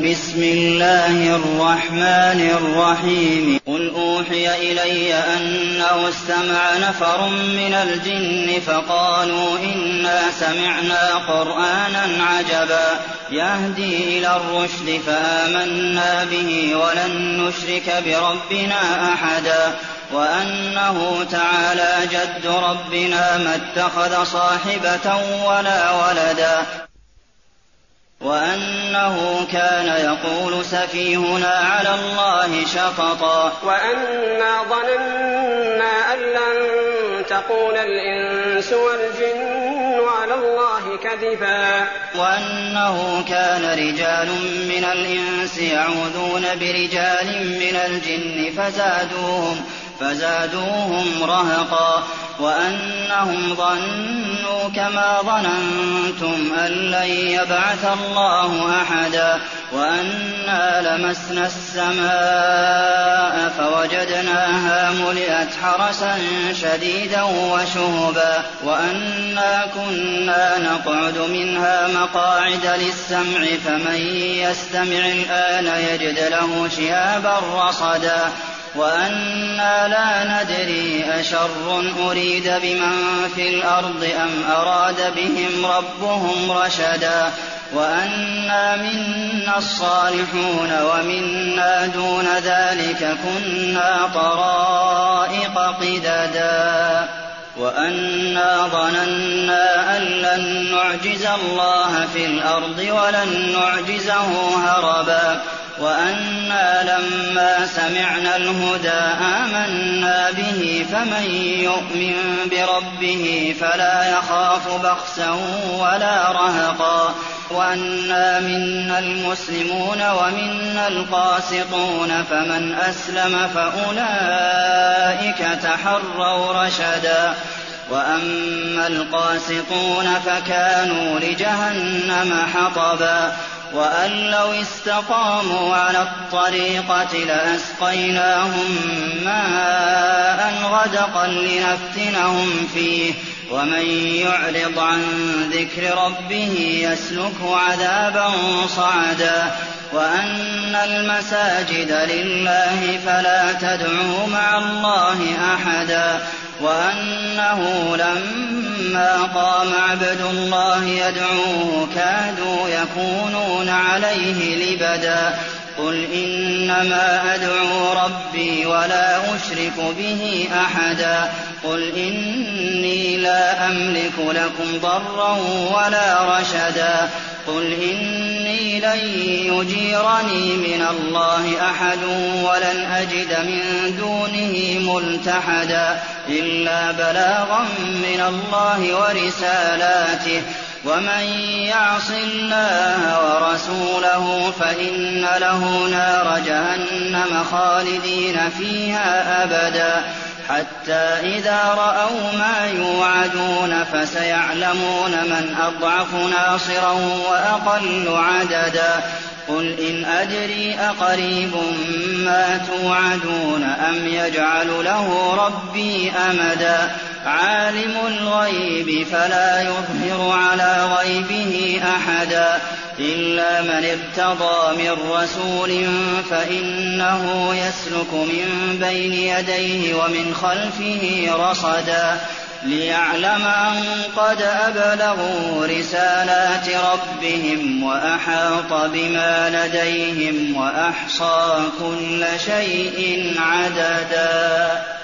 بسم الله الرحمن الرحيم قل أوحي إلي أنه استمع نفر من الجن فقالوا إنا سمعنا قرآنا عجبا يهدي إلى الرشد فآمنا به ولن نشرك بربنا أحدا وأنه تعالى جد ربنا ما اتخذ صاحبة ولا ولدا وأنه كان يقول سفيهنا على الله شططا وأنا ظننا أن لن تقول الإنس والجن على الله كذبا وأنه كان رجال من الإنس يعوذون برجال من الجن فزادوهم رهقا وأنهم ظنوا كما ظننتم أن لن يبعث الله أحدا وأنا لمسنا السماء فوجدناها ملئت حرسا شديدا وشهبا وأنا كنا نقعد منها مقاعد للسمع فمن يستمع الآن يجد له شهابا رصدا وأنا لا ندري أشر أريد بمن في الأرض أم أراد بهم ربهم رشدا وأنا منا الصالحون ومنا دون ذلك كنا طرائق قددا وأنا ظننا أن لن نعجز الله في الأرض ولن نعجزه هربا وأنا لما سمعنا الهدى آمنا به فمن يؤمن بربه فلا يخاف بخسا ولا رهقا وأنا منا المسلمون ومنا القاسطون فمن أسلم فأولئك تحروا رشدا وأما القاسطون فكانوا لجهنم حطبا وأن لو استقاموا على الطريقة لأسقيناهم ماء غدقا لنفتنهم فيه ومن يعرض عن ذكر ربه يسلكه عذابا صعدا وأن المساجد لله فلا تدعوا مع الله أحدا وأنه لما قام عبد الله يدعوه كادوا يكونون عليه لبدا قل إنما أدعو ربي ولا أشرك به أحدا قل إني لا أملك لكم ضرا ولا رشدا قل إني لن يجيرني من الله أحد ولن أجد من دونه ملتحدا إلا بلاغا من الله ورسالاته ومن يعص الله ورسوله فإن له نار جهنم خالدين فيها أبدا حتى إذا رأوا ما يوعدون فسيعلمون من أضعف ناصرا وأقل عددا قل إن أدري أقريب ما توعدون أم يجعل له ربي أمدا عالم الغيب فلا يظهر على غيبه أحدا إلا من ارتضى من رسول فإنه يسلك من بين يديه ومن خلفه رصدا ليعلم أن قد أبلغوا رسالات ربهم وأحاط بما لديهم وأحصى كل شيء عددا